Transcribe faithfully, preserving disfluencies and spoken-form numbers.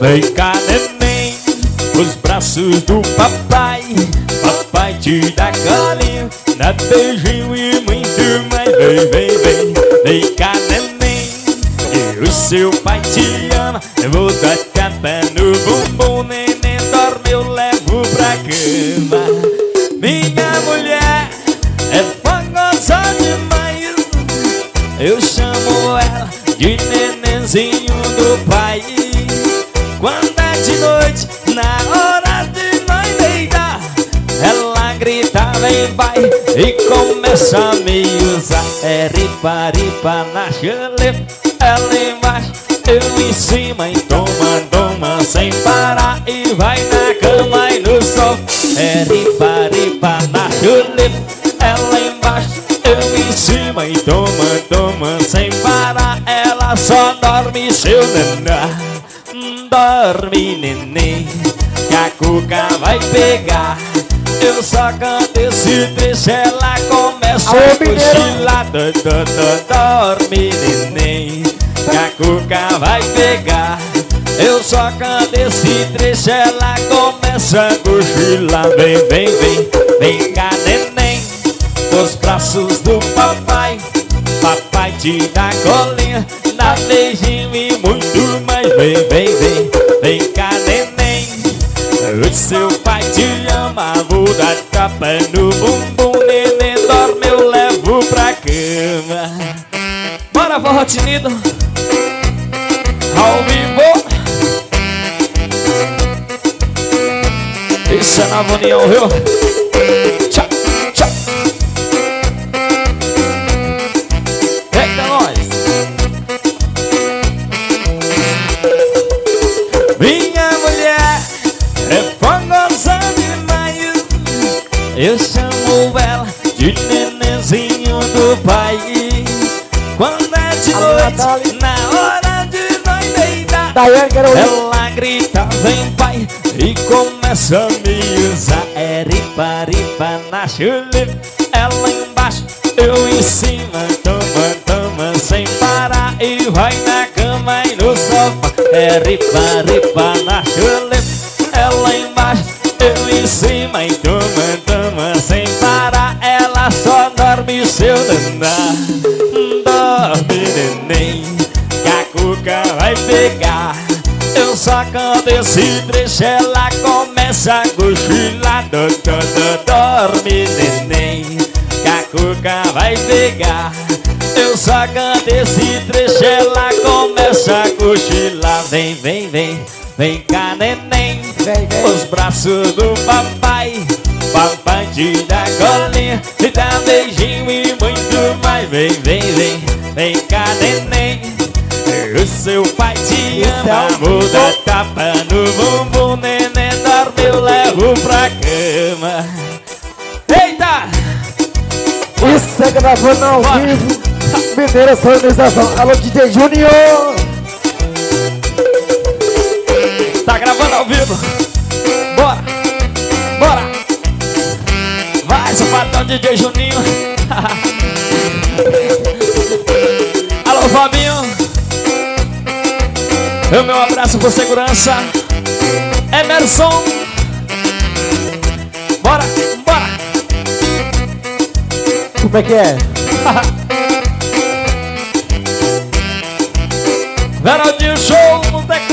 Vem cá, neném, os braços do papai. Papai te dá carinho, dá beijinho e muito mais. Vem, vem, vem, vem cá, neném, e o seu pai te ama. Eu vou dar tapa no bumbum, neném dorme, eu levo pra cama. Minha mulher é fogosa demais, eu chamo ela de nenenzinho do pai. Quando é de noite, na hora de nós deitar, ela grita, vem, vai, e começa a me usar. É ripa, ripa na chaleira, ela embaixo, eu em cima, e toma, toma sem parar, e vai na cama e no sol. É ripa, ripa na chaleira, ela embaixo, eu em cima, e toma, toma sem parar. Ela só dorme, seu naná. Dorme, neném, que a cuca vai pegar. Eu só canto esse trecho, ela começa a cochilar. Dorme, neném, que a cuca vai pegar. Eu só canto esse trecho, ela começa a cochilar. Vem, vem, vem, vem cá, neném, os braços do papai. Papai te dá colinha, dá beijinho e muito mais. Vem, vem, vem, vem cá, neném, o seu pai te ama. Vou dar tapa no bumbum, neném dorme, eu levo pra cama. Bora, forró tinido, ao vivo. Isso é Nova União, viu? Tchau, tchau. Eita, nós. Minha mulher é fogosa demais, eu chamo ela de nenenzinho do pai. Quando é de noite, na hora de nós deitar, ela grita, vem, pai, e começa a me usar. É ripa, ripa na chuleta, ela embaixo, eu em cima, toma, toma sem parar, e vai na cama e no sofá. É ripa, ripa na chuleta, ela embaixo, eu em cima, e toma, toma sem parar. Ela só dorme, seu daná. Dorme, neném, que a cuca vai pegar. Eu só canto esse trecho, ela começa a cochilar. Dorme, neném, que a cuca vai pegar. Eu só canto esse trecho, ela começa a cochilar. Vem, vem, vem, vem cá, neném, vem, vem. Os braços do papai. Papai te dá colinha, te dá beijinho e muito mais. Vem, vem, vem, vem cá, neném, o seu pai te ama. Vou dar tapa no bumbum, neném dorme, eu levo pra cama. Eita! Isso é gravando ao vivo, Mineira Sonorização. Alô, D J Junior. Tá gravando ao vivo. Bora, bora. Vai, safadão, D J Juninho. Alô, Fabinho. O meu abraço por segurança. Emerson. Bora, bora. Como é que é? Veraldinho Show no teclado.